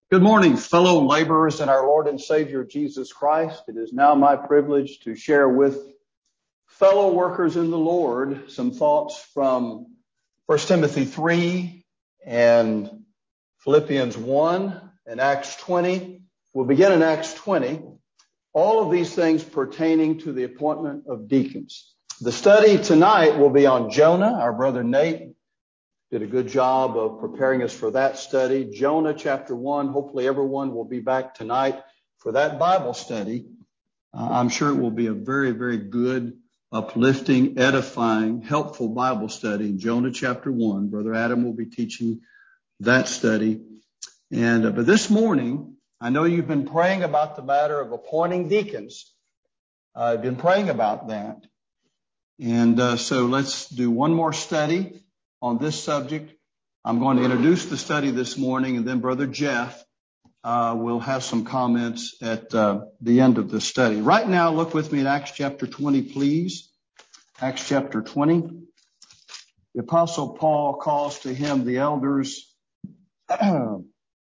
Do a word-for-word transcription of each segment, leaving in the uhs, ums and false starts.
Good morning, fellow laborers in our Lord and Savior Jesus Christ. It is now my privilege to share with fellow workers in the Lord some thoughts from First Timothy three and Philippians one and Acts twenty. We'll begin in Acts twenty. All of these things pertaining to the appointment of deacons. The study tonight will be on Jonah. Our brother Nate did a good job of preparing us for that study. Jonah chapter one. Hopefully everyone will be back tonight for that Bible study. Uh, I'm sure it will be a very, very good, uplifting, edifying, helpful Bible study. Jonah chapter one. Brother Adam will be teaching that study. And uh, but this morning, I know you've been praying about the matter of appointing deacons. Uh, I've been praying about that. And uh, so let's do one more study on this subject. I'm going to introduce the study this morning, and then Brother Jeff uh, will have some comments at uh, the end of the study. Right now, look with me at Acts chapter twenty, please. Acts chapter twenty. The Apostle Paul calls to him the elders from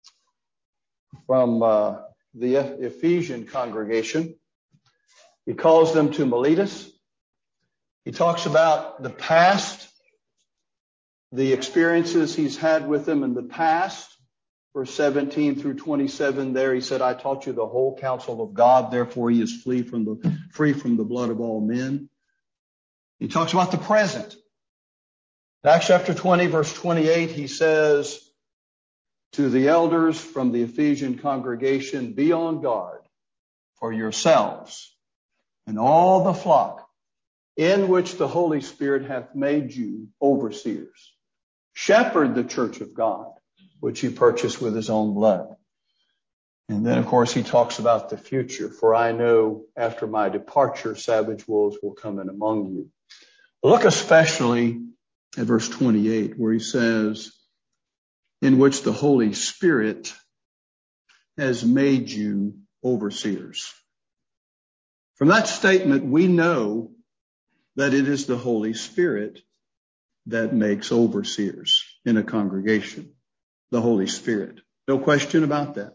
uh, the Ephesian congregation. He calls them to Miletus. He talks about the past, the experiences he's had with them in the past. Verse seventeen through twenty-seven there, he said, I taught you the whole counsel of God, therefore he is free from the, free from the blood of all men. He talks about the present. In Acts chapter twenty, verse twenty-eight, he says to the elders from the Ephesian congregation, be on guard for yourselves and all the flock in which the Holy Spirit hath made you overseers. Shepherd the church of God, which he purchased with his own blood. And then, of course, he talks about the future. For I know after my departure, savage wolves will come in among you. Look especially at verse twenty-eight, where he says, in which the Holy Spirit has made you overseers. From that statement, we know that it is the Holy Spirit that makes overseers in a congregation. The Holy Spirit. No question about that.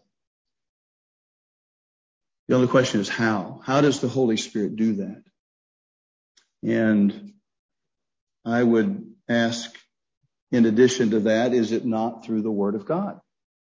The only question is how. How does the Holy Spirit do that? And I would ask, in addition to that, is it not through the Word of God?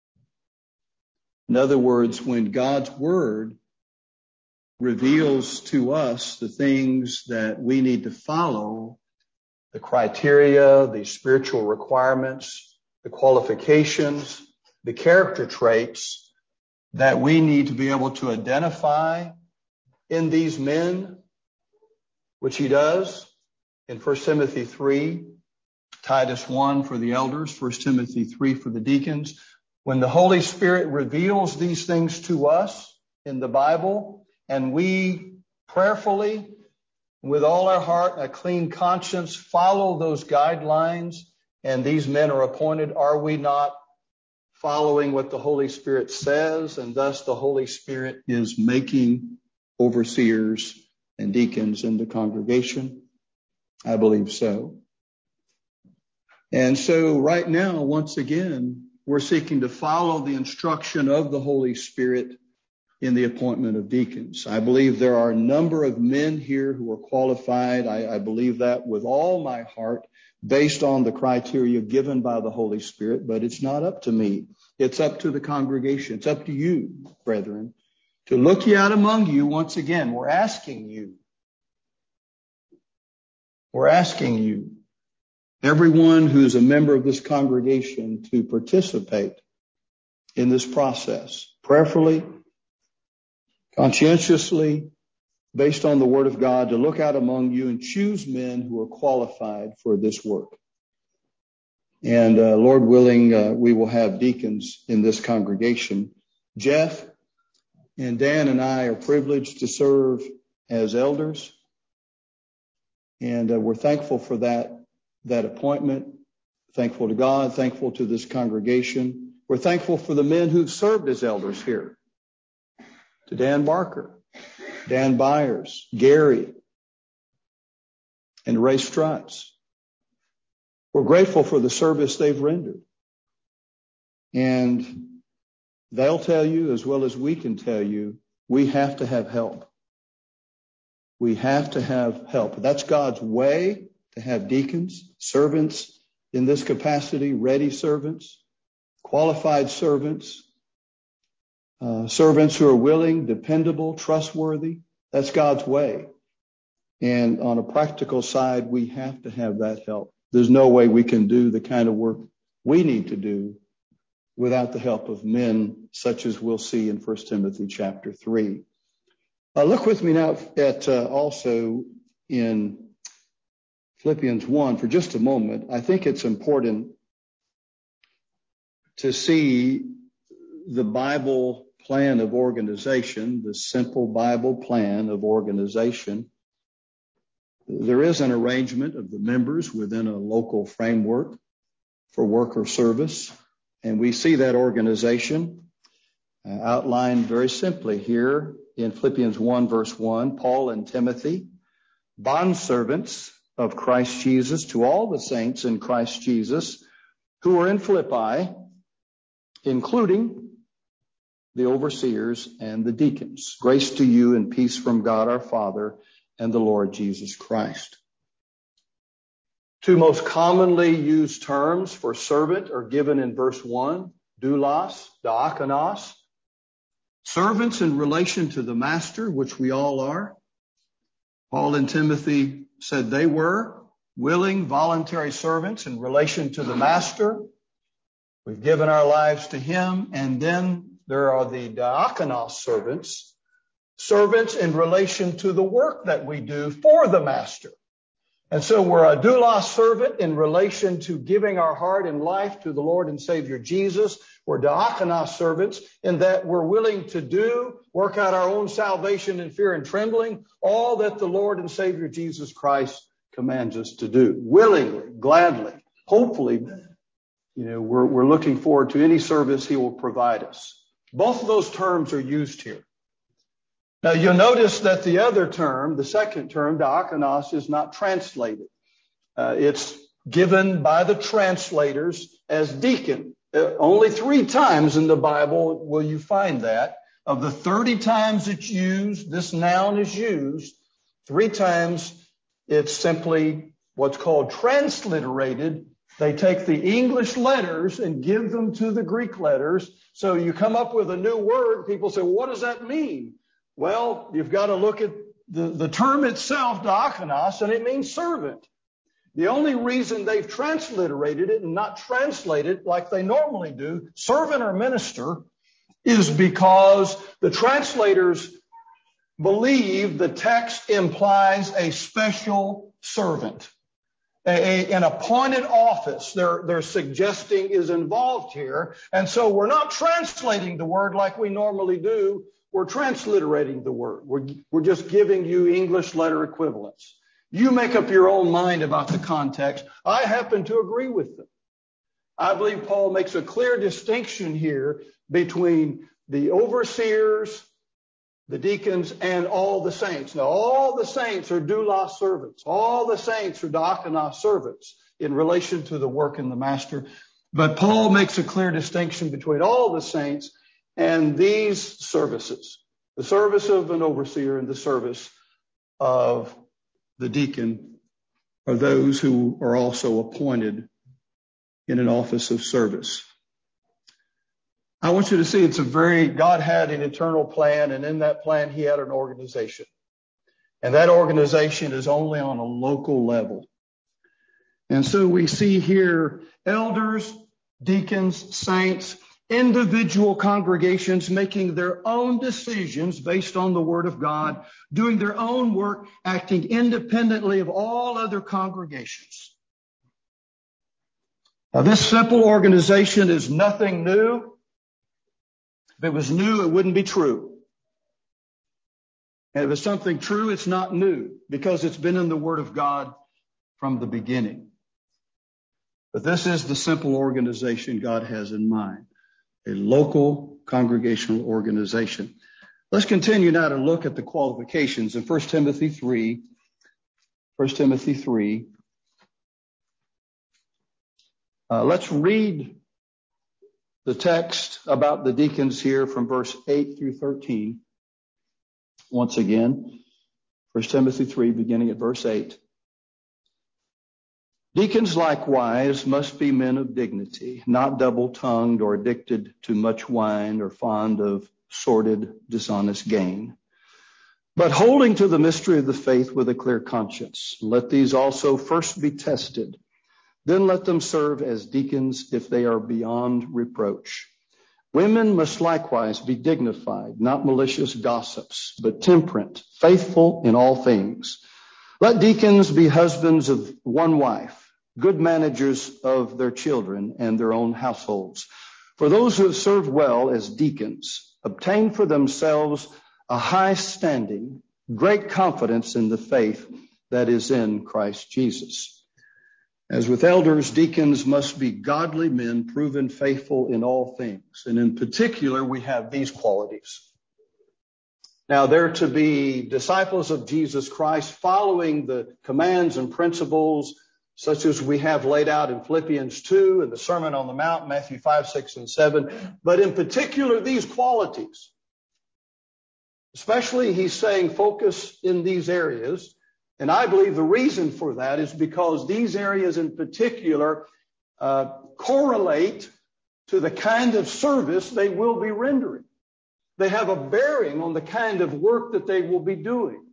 In other words, when God's Word reveals to us the things that we need to follow, the criteria, the spiritual requirements, the qualifications, the character traits that we need to be able to identify in these men, which he does in First Timothy three, Titus one for the elders, First Timothy three for the deacons. When the Holy Spirit reveals these things to us in the Bible, and we prayerfully, with all our heart, a clean conscience, follow those guidelines, and these men are appointed, are we not following what the Holy Spirit says? And thus the Holy Spirit is making overseers and deacons in the congregation? I believe so. And so right now, once again, we're seeking to follow the instruction of the Holy Spirit in the appointment of deacons. I believe there are a number of men here who are qualified. I, I believe that with all my heart, based on the criteria given by the Holy Spirit, but it's not up to me. It's up to the congregation. It's up to you, brethren, to look ye out among you. Once again, we're asking you. We're asking you, everyone who's a member of this congregation, to participate in this process prayerfully, conscientiously, based on the Word of God, to look out among you and choose men who are qualified for this work. And uh, Lord willing, uh, we will have deacons in this congregation. Jeff and Dan and I are privileged to serve as elders, and uh, we're thankful for that, that appointment, thankful to God, thankful to this congregation. We're thankful for the men who've served as elders here. To Dan Barker, Dan Byers, Gary, and Ray Strutz. We're grateful for the service they've rendered. And they'll tell you as well as we can tell you, we have to have help. We have to have help. That's God's way to have deacons, servants in this capacity, ready servants, qualified servants, uh, servants who are willing, dependable, trustworthy. That's God's way. And on a practical side, we have to have that help. There's no way we can do the kind of work we need to do without the help of men such as we'll see in First Timothy chapter three. Uh, look with me now at uh, also in Philippians one for just a moment. I think it's important to see the Bible plan of organization, the simple Bible plan of organization. There is an arrangement of the members within a local framework for work or service, and we see that organization uh, outlined very simply here in Philippians one, verse one. Paul and Timothy, bondservants of Christ Jesus, to all the saints in Christ Jesus who are in Philippi, including the overseers and the deacons. Grace to you and peace from God our Father and the Lord Jesus Christ. Two most commonly used terms for servant are given in verse one, doulos, diakonos. Servants in relation to the master, which we all are. Paul and Timothy said they were willing, voluntary servants in relation to the master. We've given our lives to him. And then there are the diakonos servants, servants in relation to the work that we do for the master. And so we're a doulos servant in relation to giving our heart and life to the Lord and Savior Jesus. We're diakonos servants in that we're willing to do, work out our own salvation in fear and trembling, all that the Lord and Savior Jesus Christ commands us to do, willingly, gladly. Hopefully, you know, we're, we're looking forward to any service he will provide us. Both of those terms are used here. Now, you'll notice that the other term, the second term, diakonos, is not translated. Uh, it's given by the translators as deacon. Uh, only three times in the Bible will you find that. Of the thirty times it's used, this noun is used, three times it's simply what's called transliterated. They take the English letters and give them to the Greek letters. So you come up with a new word. People say, well, what does that mean? Well, you've got to look at the, the term itself, diakonos, and it means servant. The only reason they've transliterated it and not translated like they normally do, servant or minister, is because the translators believe the text implies a special servant, a, a, an appointed office they're, they're suggesting is involved here. And so we're not translating the word like we normally do. We're transliterating the word. We're, we're just giving you English letter equivalents. You make up your own mind about the context. I happen to agree with them. I believe Paul makes a clear distinction here between the overseers, the deacons, and all the saints. Now, all the saints are doulos servants. All the saints are diakonos servants in relation to the work in the master. But Paul makes a clear distinction between all the saints and these services, the service of an overseer and the service of the deacon, are those who are also appointed in an office of service. I want you to see it's a very, God had an eternal plan, and in that plan he had an organization. And that organization is only on a local level. And so we see here elders, deacons, saints, individual congregations making their own decisions based on the Word of God, doing their own work, acting independently of all other congregations. Now, this simple organization is nothing new. If it was new, it wouldn't be true. And if it's something true, it's not new because it's been in the Word of God from the beginning. But this is the simple organization God has in mind. A local congregational organization. Let's continue now to look at the qualifications in First Timothy three. First Timothy three. Uh, let's read the text about the deacons here from verse eight through thirteen. Once again, First Timothy three, beginning at verse eight. Deacons likewise must be men of dignity, not double-tongued or addicted to much wine or fond of sordid, dishonest gain, but holding to the mystery of the faith with a clear conscience. Let these also first be tested. Then let them serve as deacons if they are beyond reproach. Women must likewise be dignified, not malicious gossips, but temperate, faithful in all things. Let deacons be husbands of one wife, good managers of their children and their own households. For those who have served well as deacons obtain for themselves a high standing, great confidence in the faith that is in Christ Jesus. As with elders, deacons must be godly men, proven faithful in all things. And in particular, we have these qualities. Now, they're to be disciples of Jesus Christ, following the commands and principles such as we have laid out in Philippians two and the Sermon on the Mount, Matthew five, six, and seven. But in particular, these qualities. Especially, he's saying focus in these areas. And I believe the reason for that is because these areas in particular uh, correlate to the kind of service they will be rendering. They have a bearing on the kind of work that they will be doing.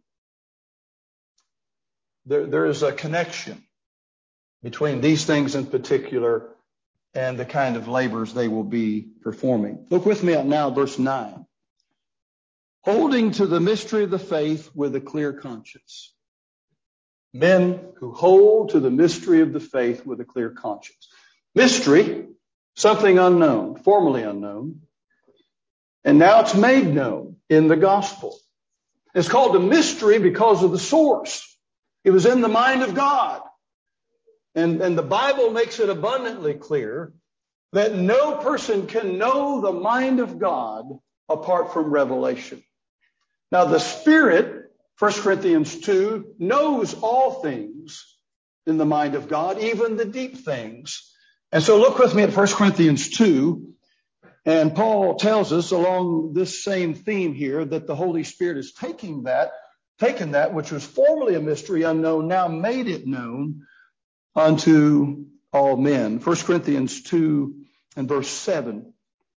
There, there is a connection between these things in particular and the kind of labors they will be performing. Look with me at now, verse nine. Holding to the mystery of the faith with a clear conscience. Men who hold to the mystery of the faith with a clear conscience. Mystery, something unknown, formerly unknown, and now it's made known in the gospel. It's called a mystery because of the source. It was in the mind of God. And, and the Bible makes it abundantly clear that no person can know the mind of God apart from revelation. Now the Spirit, First Corinthians two, knows all things in the mind of God, even the deep things. And so look with me at First Corinthians two, and Paul tells us along this same theme here that the Holy Spirit is taking that, taken that which was formerly a mystery unknown, now made it known unto all men. First Corinthians two and verse seven.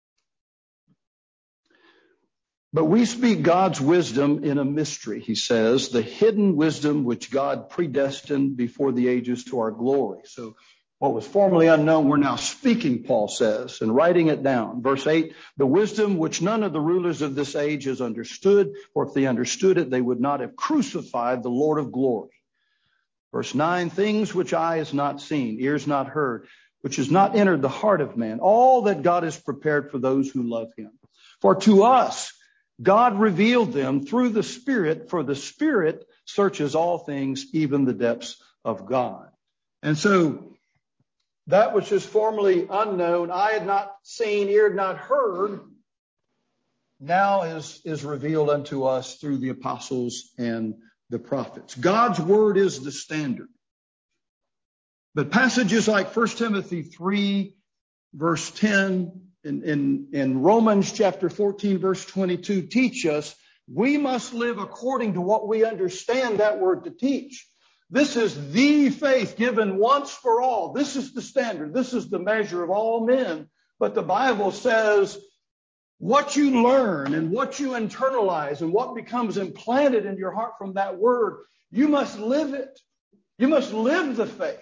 But we speak God's wisdom in a mystery, he says, the hidden wisdom which God predestined before the ages to our glory. So what was formerly unknown, we're now speaking, Paul says, and writing it down. Verse eight, the wisdom which none of the rulers of this age has understood, for if they understood it, they would not have crucified the Lord of glory. Verse nine, things which eye has not seen, ears not heard, which has not entered the heart of man, all that God has prepared for those who love him. For to us, God revealed them through the Spirit, for the Spirit searches all things, even the depths of God. And so that which is formerly unknown, eye had not seen, ear had not heard, now is, is revealed unto us through the apostles and the prophets. God's word is the standard. But passages like First Timothy three, verse ten, In, in, in Romans chapter fourteen, verse twenty-two, teach us we must live according to what we understand that word to teach. This is the faith given once for all. This is the standard. This is the measure of all men. But the Bible says what you learn and what you internalize and what becomes implanted in your heart from that word, you must live it. You must live the faith.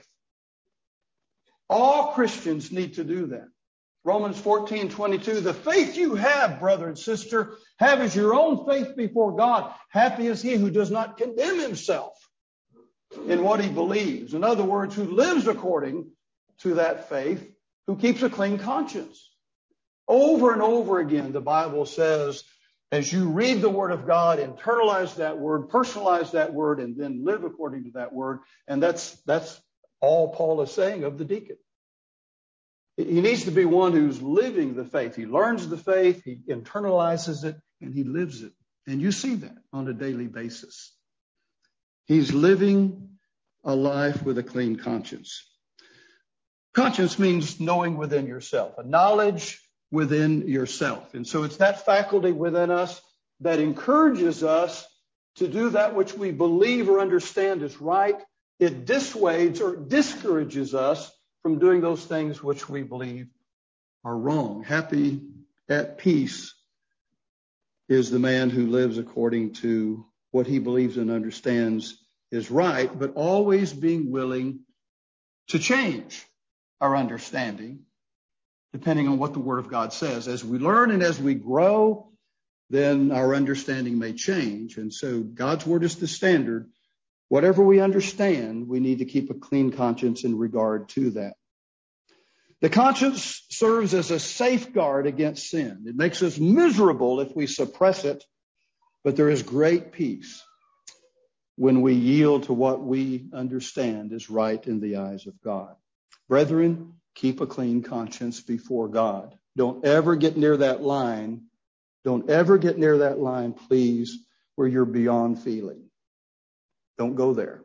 All Christians need to do that. Romans fourteen twenty-two, the faith you have, brother and sister, have as your own faith before God. Happy is he who does not condemn himself in what he believes. In other words, who lives according to that faith, who keeps a clean conscience. Over and over again, the Bible says, as you read the word of God, internalize that word, personalize that word, and then live according to that word. And that's, that's all Paul is saying of the deacon. He needs to be one who's living the faith. He learns the faith, he internalizes it, and he lives it. And you see that on a daily basis. He's living a life with a clean conscience. Conscience means knowing within yourself, a knowledge within yourself. And so it's that faculty within us that encourages us to do that which we believe or understand is right. It dissuades or discourages us from doing those things which we believe are wrong. Happy, at peace, is the man who lives according to what he believes and understands is right, but always being willing to change our understanding depending on what the Word of God says. As we learn and as we grow, then our understanding may change. And so God's Word is the standard. Whatever we understand, we need to keep a clean conscience in regard to that. The conscience serves as a safeguard against sin. It makes us miserable if we suppress it, but there is great peace when we yield to what we understand is right in the eyes of God. Brethren, keep a clean conscience before God. Don't ever get near that line. Don't ever get near that line, please, where you're beyond feeling. Don't go there.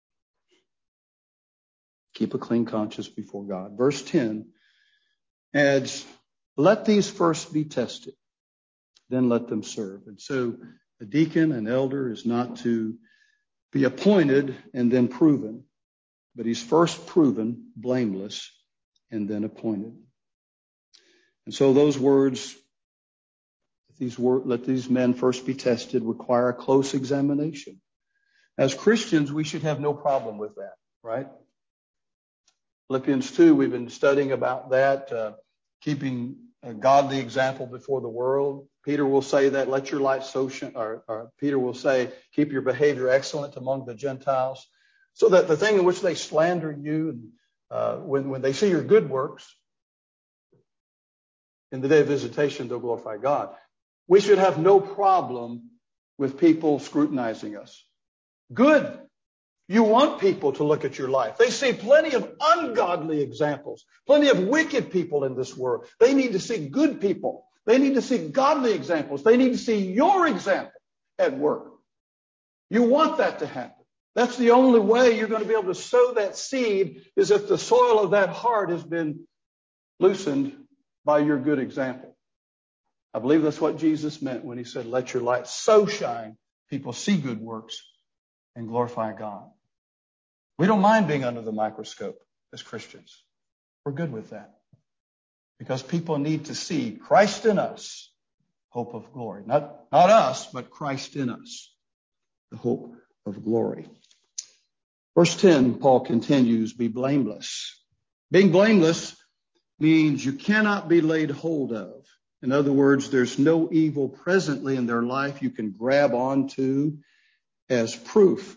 Keep a clean conscience before God. Verse ten adds, let these first be tested, then let them serve. And so a deacon, an elder, is not to be appointed and then proven, but he's first proven blameless and then appointed. And so those words, these word, let these men first be tested, require a close examination. As Christians, we should have no problem with that, right? Philippians two, we've been studying about that, uh, keeping a godly example before the world. Peter will say that, let your light so shine, or, or Peter will say, keep your behavior excellent among the Gentiles, so that the thing in which they slander you, and uh, when, when they see your good works, in the day of visitation, they'll glorify God. We should have no problem with people scrutinizing us. Good. You want people to look at your life. They see plenty of ungodly examples, plenty of wicked people in this world. They need to see good people. They need to see godly examples. They need to see your example at work. You want that to happen. That's the only way you're going to be able to sow that seed, is if the soil of that heart has been loosened by your good example. I believe that's what Jesus meant when he said, let your light so shine, people see good works and glorify God. We don't mind being under the microscope as Christians. We're good with that, because people need to see Christ in us, hope of glory. Not, not us, but Christ in us, the hope of glory. Verse ten, Paul continues, be blameless. Being blameless means you cannot be laid hold of. In other words, there's no evil presently in their life you can grab onto as proof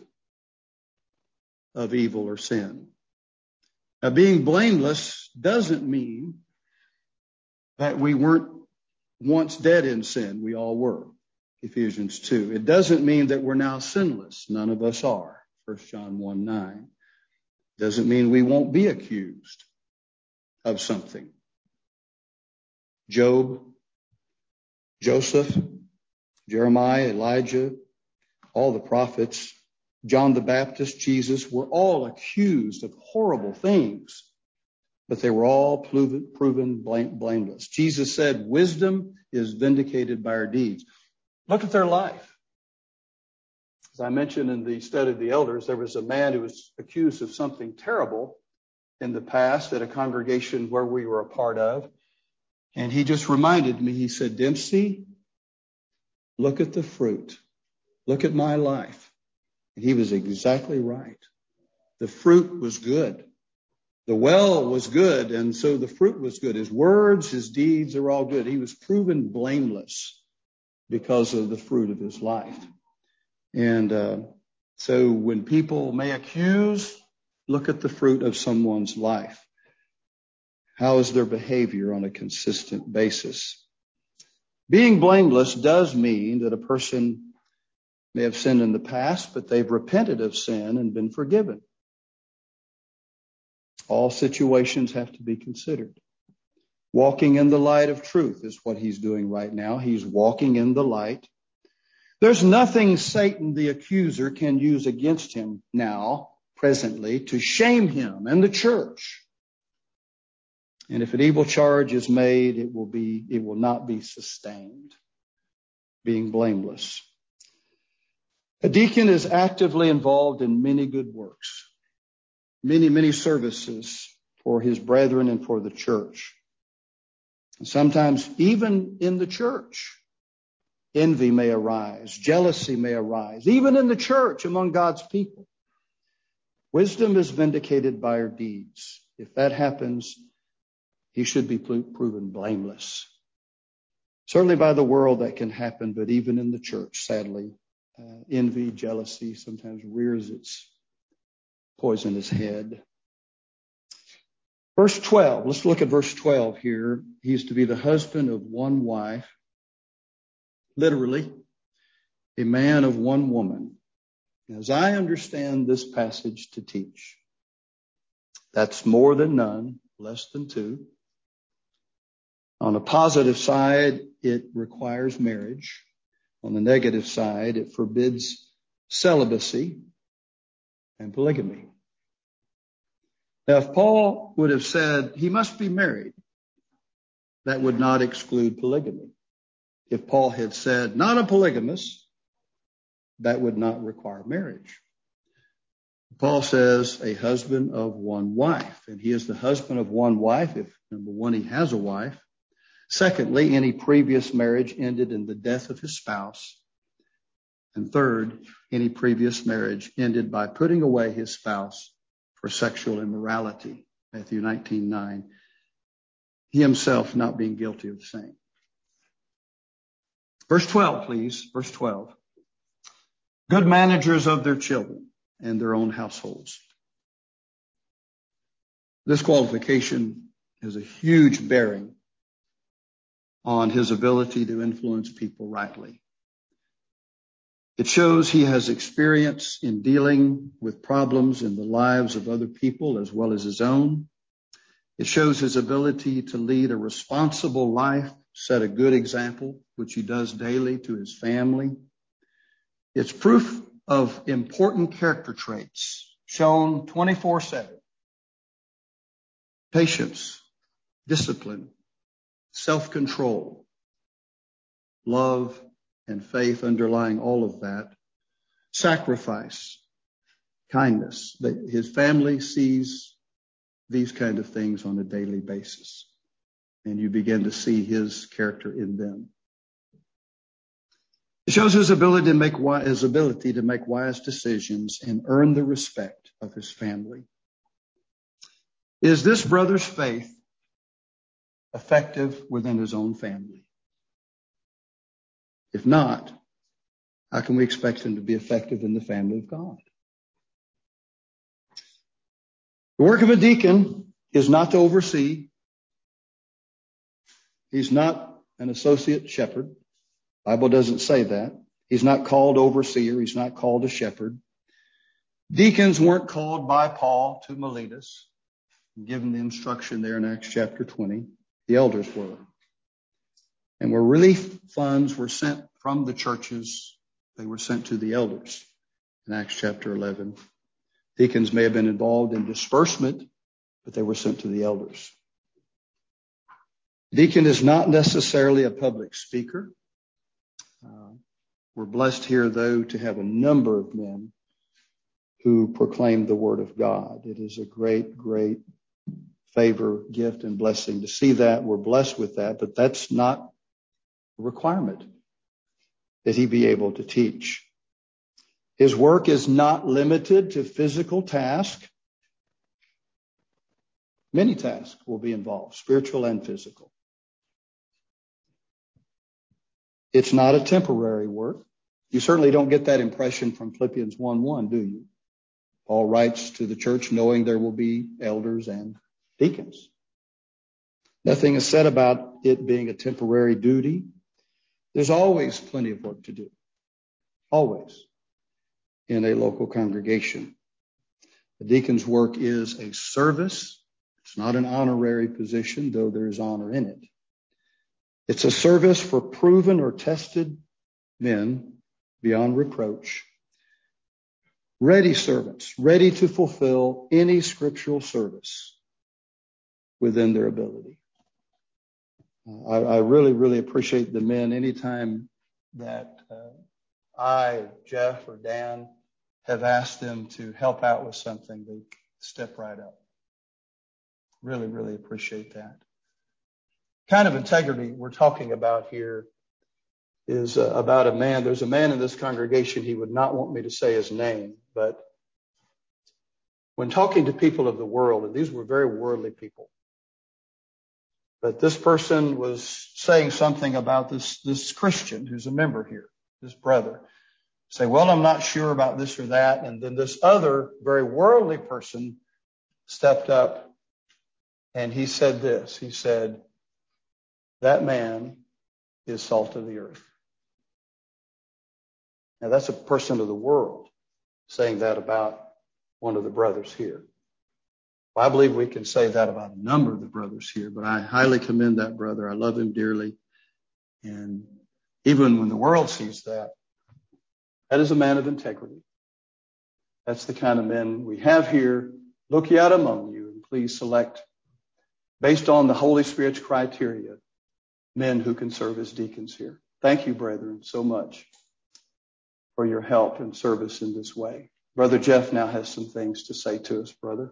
of evil or sin. Now, being blameless doesn't mean that we weren't once dead in sin. We all were. Ephesians two. It doesn't mean that we're now sinless. None of us are. First John one nine. Doesn't mean we won't be accused of something. Job, Joseph, Jeremiah, Elijah, all the prophets, John the Baptist, Jesus, were all accused of horrible things, but they were all proven, proven blameless. Jesus said, wisdom is vindicated by our deeds. Look at their life. As I mentioned in the study of the elders, there was a man who was accused of something terrible in the past at a congregation where we were a part of. And he just reminded me, he said, Dempsey, look at the fruit. Look at my life. And he was exactly right. The fruit was good. The well was good, and so the fruit was good. His words, his deeds are all good. He was proven blameless because of the fruit of his life. And uh, so when people may accuse, look at the fruit of someone's life. How is their behavior on a consistent basis? Being blameless does mean that a person may have sinned in the past, but they've repented of sin and been forgiven. All situations have to be considered. Walking in the light of truth is what he's doing right now. He's walking in the light. There's nothing Satan, the accuser, can use against him now, presently, to shame him and the church. And if an evil charge is made, it will be, it will not be sustained, being blameless. A deacon is actively involved in many good works, many, many services for his brethren and for the church. And sometimes even in the church, envy may arise, jealousy may arise, even in the church among God's people. Wisdom is vindicated by her deeds. If that happens, he should be proven blameless. Certainly by the world that can happen, but even in the church, sadly, uh, envy, jealousy sometimes rears its poisonous head. Verse twelve, let's look at verse twelve here. He is to be the husband of one wife, literally, a man of one woman. As I understand this passage to teach, that's more than none, less than two. On the positive side, it requires marriage. On the negative side, it forbids celibacy and polygamy. Now, if Paul would have said he must be married, that would not exclude polygamy. If Paul had said not a polygamist, that would not require marriage. Paul says a husband of one wife, and he is the husband of one wife if, number one, he has a wife. Secondly, any previous marriage ended in the death of his spouse. And third, any previous marriage ended by putting away his spouse for sexual immorality. Matthew nineteen nine. He himself not being guilty of the same. Verse twelve, please. Verse twelve. Good managers of their children and their own households. This qualification has a huge bearing on his ability to influence people rightly. It shows he has experience in dealing with problems in the lives of other people as well as his own. It shows his ability to lead a responsible life, set a good example, which he does daily to his family. It's proof of important character traits shown twenty-four seven. Patience, discipline, self-control, love, and faith underlying all of that. Sacrifice, kindness. His family sees these kind of things on a daily basis, and you begin to see his character in them. It shows his ability to make his ability to make wise decisions and earn the respect of his family. Is this brother's faith effective within his own family? If not, how can we expect him to be effective in the family of God? The work of a deacon is not to oversee. He's not an associate shepherd. The Bible doesn't say that. He's not called overseer. He's not called a shepherd. Deacons weren't called by Paul to Miletus, given the instruction there in Acts chapter twenty. The elders were. And where relief funds were sent from the churches, they were sent to the elders in Acts chapter eleven. Deacons may have been involved in disbursement, but they were sent to the elders. Deacon is not necessarily a public speaker. Uh, we're blessed here, though, to have a number of men who proclaim the word of God. It is a great, great favor, gift, and blessing to see that. We're blessed with that, but that's not a requirement that he be able to teach. His work is not limited to physical tasks. Many tasks will be involved, spiritual and physical. It's not a temporary work. You certainly don't get that impression from Philippians one one, do you? Paul writes to the church knowing there will be elders and deacons. Nothing is said about it being a temporary duty. There's always plenty of work to do. Always. In a local congregation. The deacon's work is a service. It's not an honorary position, though there is honor in it. It's a service for proven or tested men beyond reproach. Ready servants, ready to fulfill any scriptural service within their ability. I, I really, really appreciate the men. Anytime that uh, I, Jeff, or Dan have asked them to help out with something, they step right up. Really, really appreciate that. Kind of integrity we're talking about here is uh, about a man. There's a man in this congregation, he would not want me to say his name, but when talking to people of the world, and these were very worldly people, but this person was saying something about this, this Christian who's a member here, this brother. Say, well, I'm not sure about this or that. And then this other very worldly person stepped up and he said this. He said, that man is salt of the earth. Now, that's a person of the world saying that about one of the brothers here. Well, I believe we can say that about a number of the brothers here, but I highly commend that brother. I love him dearly. And even when the world sees that, that is a man of integrity. That's the kind of men we have here. Look ye out among you, and please select, based on the Holy Spirit's criteria, men who can serve as deacons here. Thank you, brethren, so much for your help and service in this way. Brother Jeff now has some things to say to us, brother.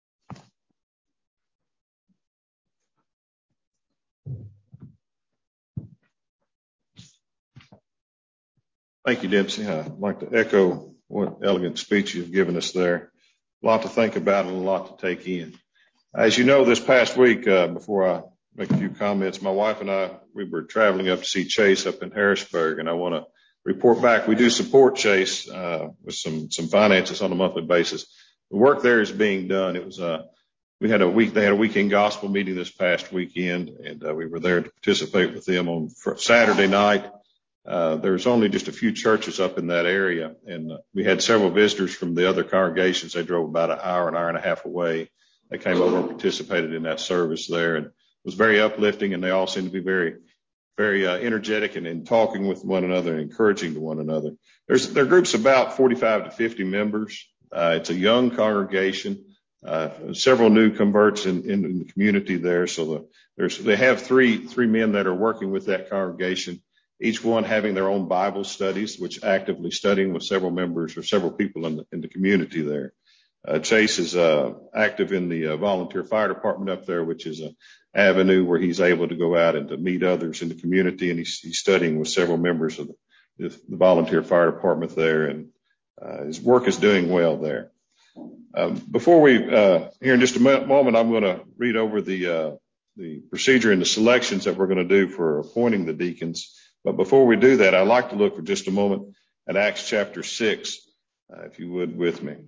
Thank you, Dempsey. I'd like to echo what elegant speech you've given us there. A lot to think about and a lot to take in. As you know, this past week, uh, before I make a few comments, my wife and I, we were traveling up to see Chase up in Harrisburg, and I want to report back. We do support Chase uh, with some some finances on a monthly basis. The work there is being done. It was uh, we had a week. They had a weekend gospel meeting this past weekend, and uh, we were there to participate with them on Saturday night. Uh, there's only just a few churches up in that area, and uh, we had several visitors from the other congregations. They drove about an hour, an hour and a half away. They came over and participated in that service there, and it was very uplifting, and they all seemed to be very, very uh, energetic and in talking with one another and encouraging to one another. There's their group's about forty-five to fifty members. Uh, it's a young congregation. Uh, several new converts in, in, in the community there. So the, there's they have three three men that are working with that congregation, each one having their own Bible studies, which actively studying with several members or several people in the, in the community there. Uh, Chase is uh, active in the uh, volunteer fire department up there, which is an avenue where he's able to go out and to meet others in the community, and he's, he's studying with several members of the, the volunteer fire department there, and uh, his work is doing well there. Um, before we, uh, here in just a moment, I'm going to read over the uh, the procedure and the selections that we're going to do for appointing the deacons. But before we do that, I'd like to look for just a moment at Acts chapter six, uh, if you would with me.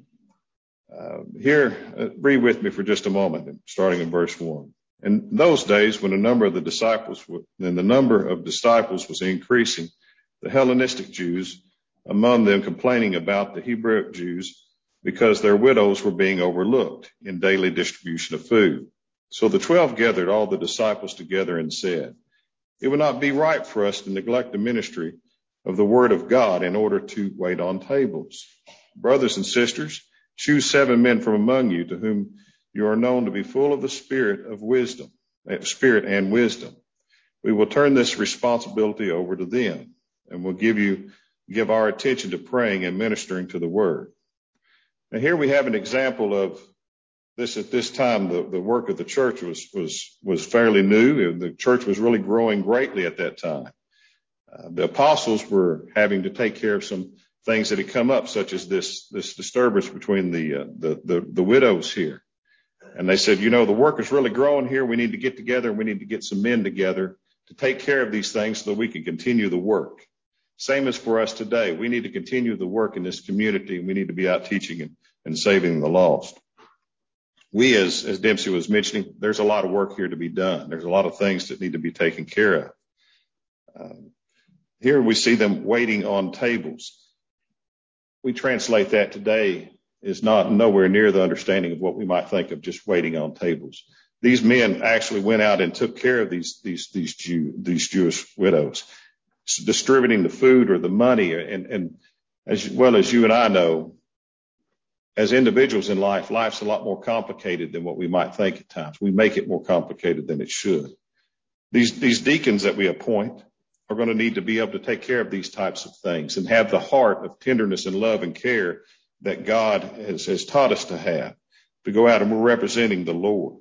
Uh, here, uh, read with me for just a moment, starting in verse one. In those days, when a number of the disciples, when the number of disciples was increasing, the Hellenistic Jews, among them complaining about the Hebrew Jews, because their widows were being overlooked in daily distribution of food. So the twelve gathered all the disciples together and said, it would not be right for us to neglect the ministry of the word of God in order to wait on tables. Brothers and sisters, choose seven men from among you to whom you are known to be full of the spirit of wisdom, spirit and wisdom. We will turn this responsibility over to them, and we'll give you, give our attention to praying and ministering to the word. Now here we have an example of this. At this time, the, the work of the church was, was, was fairly new. The church was really growing greatly at that time. Uh, the apostles were having to take care of some things that had come up, such as this, this disturbance between the, uh, the, the, the widows here. And they said, you know, the work is really growing here. We need to get together and we need to get some men together to take care of these things so that we can continue the work. Same as for us today. We need to continue the work in this community, and we need to be out teaching and, and saving the lost. We, as, as Dempsey was mentioning, there's a lot of work here to be done. There's a lot of things that need to be taken care of. Um, here we see them waiting on tables. We translate that today is not nowhere near the understanding of what we might think of just waiting on tables. These men actually went out and took care of these, these, these Jew, these Jewish widows, distributing the food or the money. And, and as well as you and I know, as individuals in life, life's a lot more complicated than what we might think at times. We make it more complicated than it should. These, these deacons that we appoint are going to need to be able to take care of these types of things and have the heart of tenderness and love and care that God has, has taught us to have, to go out and we're representing the Lord.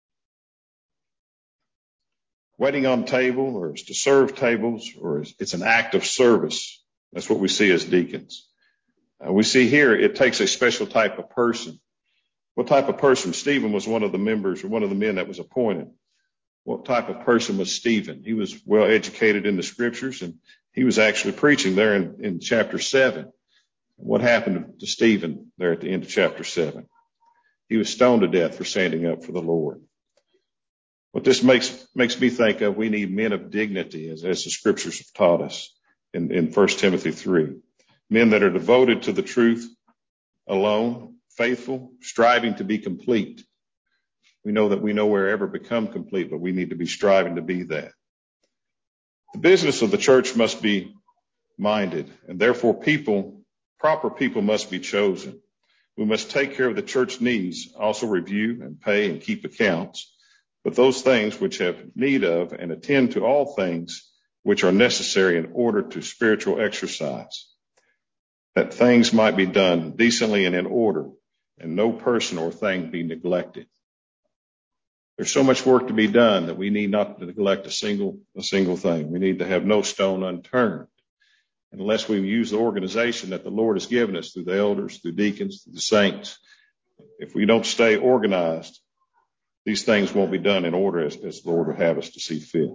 Waiting on table, or to serve tables, or it's an act of service. That's what we see as deacons. Uh, we see here it takes a special type of person. What type of person? Stephen was one of the members, or one of the men that was appointed. What type of person was Stephen? He was well educated in the scriptures, and he was actually preaching there in, in chapter seven. What happened to Stephen there at the end of chapter seven? He was stoned to death for standing up for the Lord. What this makes makes me think of, we need men of dignity, as, as the scriptures have taught us in, in First Timothy three. Men that are devoted to the truth alone, faithful, striving to be complete. We know that we nowhere ever become complete, but we need to be striving to be that. The business of the church must be minded, and therefore people, proper people must be chosen. We must take care of the church needs, also review and pay and keep accounts. But those things which have need of, and attend to all things which are necessary in order to spiritual exercise, that things might be done decently and in order, and no person or thing be neglected. There's so much work to be done that we need not to neglect a single, a single thing. We need to have no stone unturned. And unless we use the organization that the Lord has given us through the elders, through deacons, through the saints, if we don't stay organized, these things won't be done in order as, as the Lord would have us to see fit.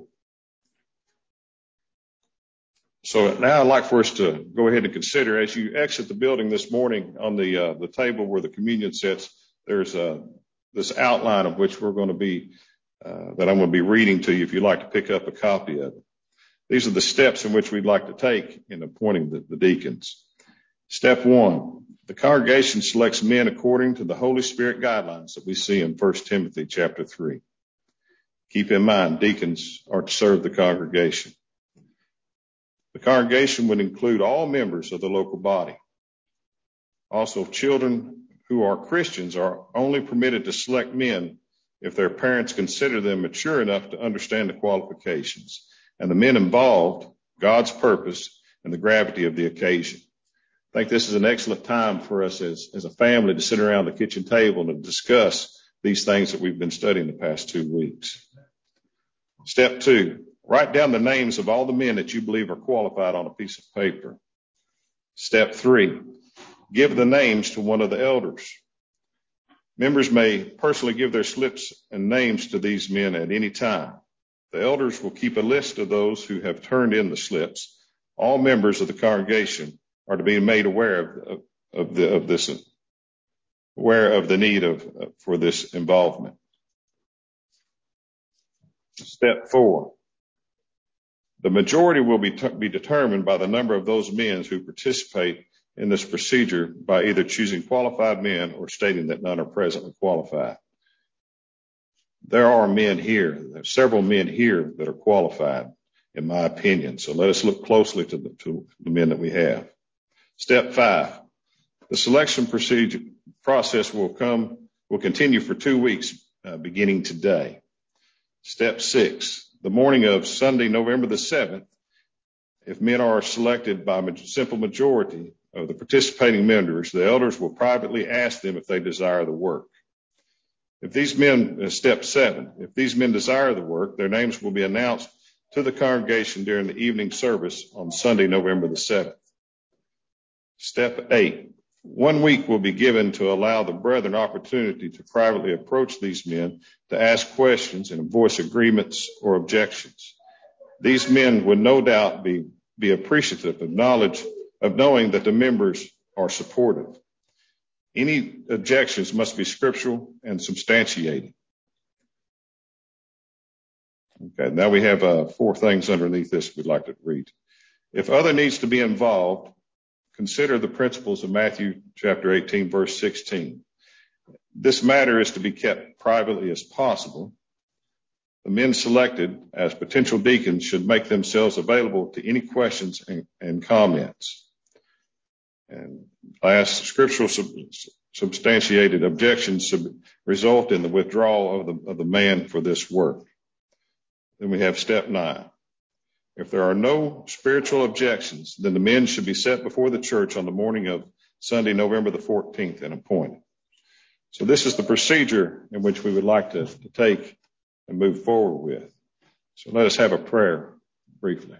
So now I'd like for us to go ahead and consider, as you exit the building this morning, on the uh, the table where the communion sits, there's uh, this outline of which we're going to be, uh, that I'm going to be reading to you if you'd like to pick up a copy of it. These are the steps in which we'd like to take in appointing the, the deacons. Step one. The congregation selects men according to the Holy Spirit guidelines that we see in First Timothy chapter three. Keep in mind, deacons are to serve the congregation. The congregation would include all members of the local body. Also, children who are Christians are only permitted to select men if their parents consider them mature enough to understand the qualifications and the men involved, God's purpose, and the gravity of the occasion. I think this is an excellent time for us as, as a family to sit around the kitchen table and discuss these things that we've been studying the past two weeks. Step two, write down the names of all the men that you believe are qualified on a piece of paper. Step three, give the names to one of the elders. Members may personally give their slips and names to these men at any time. The elders will keep a list of those who have turned in the slips. All members of the congregation are to be made aware of, of, of, the, of this, aware of the need of uh, for this involvement. Step four. The majority will be, t- be determined by the number of those men who participate in this procedure by either choosing qualified men or stating that none are presently qualified. There are men here, there are several men here that are qualified, in my opinion. So let us look closely to the, to the men that we have. Step five, the selection procedure process will come, will continue for two weeks, uh, beginning today. Step six, the morning of Sunday, November the seventh, if men are selected by a simple majority of the participating members, the elders will privately ask them if they desire the work. If these men, uh, step seven, if these men desire the work, their names will be announced to the congregation during the evening service on Sunday, November the seventh. Step eight, one week will be given to allow the brethren opportunity to privately approach these men to ask questions and voice agreements or objections. These men would no doubt be, be appreciative of knowledge of knowing that the members are supportive. Any objections must be scriptural and substantiated. Okay, now we have uh, four things underneath this we'd like to read. If other needs to be involved, consider the principles of Matthew chapter eighteen, verse sixteen. This matter is to be kept privately as possible. The men selected as potential deacons should make themselves available to any questions and, and comments. And last, scriptural substantiated objections result in the withdrawal of the, of the man for this work. Then we have step nine. If there are no spiritual objections, then the men should be set before the church on the morning of Sunday, November the fourteenth, and appointed. So this is the procedure in which we would like to, to take and move forward with. So let us have a prayer briefly.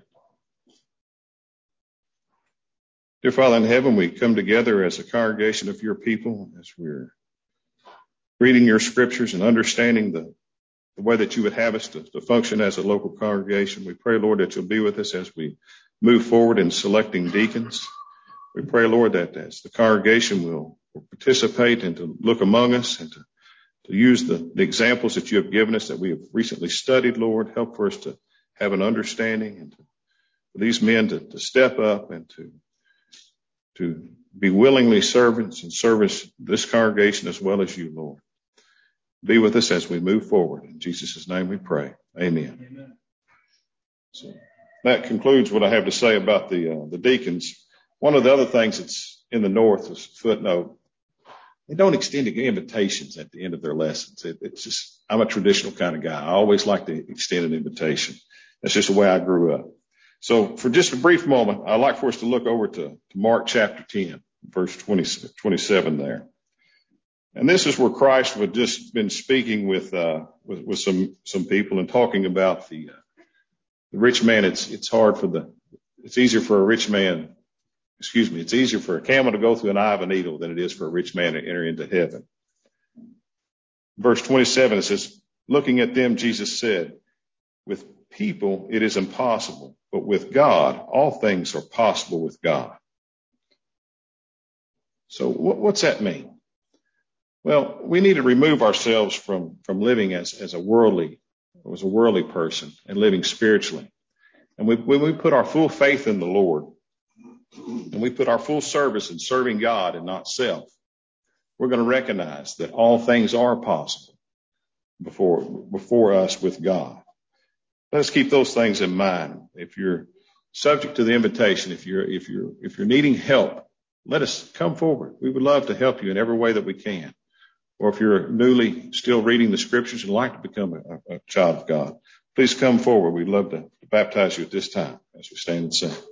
Dear Father in heaven, we come together as a congregation of your people as we're reading your scriptures and understanding the, the way that you would have us to, to function as a local congregation. We pray, Lord, that you'll be with us as we move forward in selecting deacons. We pray, Lord, that as the congregation will, will participate and to look among us and to, to use the, the examples that you have given us that we have recently studied, Lord, help for us to have an understanding and to, for these men to, to step up and to to be willingly servants and service this congregation as well as you, Lord. Be with us as we move forward. In Jesus' name we pray. Amen. Amen. So that concludes what I have to say about the uh, the deacons. One of the other things that's in the north is a footnote. They don't extend invitations at the end of their lessons. It, it's just, I'm a traditional kind of guy. I always like to extend an invitation. That's just the way I grew up. So for just a brief moment, I'd like for us to look over to, to Mark chapter ten, verse twenty, twenty-seven there. And this is where Christ had just been speaking with, uh, with, with some, some people and talking about the, uh, the rich man. It's, it's hard for the, it's easier for a rich man, excuse me, it's easier for a camel to go through an eye of a needle than it is for a rich man to enter into heaven. Verse twenty-seven, it says, looking at them, Jesus said, with people, it is impossible, but with God, all things are possible with God. So what, what's that mean? Well, we need to remove ourselves from, from living as, as a worldly, as a worldly person and living spiritually. And we, when we put our full faith in the Lord and we put our full service in serving God and not self, we're going to recognize that all things are possible before, before us with God. Let us keep those things in mind. If you're subject to the invitation, if you're, if you're, if you're needing help, let us come forward. We would love to help you in every way that we can. Or if you're newly still reading the scriptures and like to become a, a child of God, please come forward. We'd love to baptize you at this time as we stand and sing.